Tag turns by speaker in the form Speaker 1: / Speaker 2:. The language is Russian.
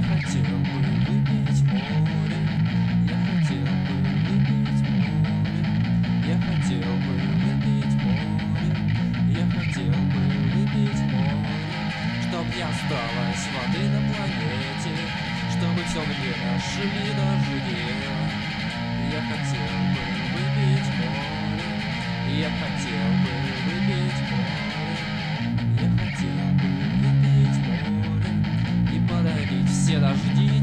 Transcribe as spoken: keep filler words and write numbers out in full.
Speaker 1: хотел бы выпить море, я хотел бы выпить море, я хотел бы выпить море, я хотел бы выпить море, чтоб не осталось воды на планете, чтобы все время шли дожди. Я хотел бы выпить море, я хотел бы выпить море, я хотел бы выпить море и подавить все дожди.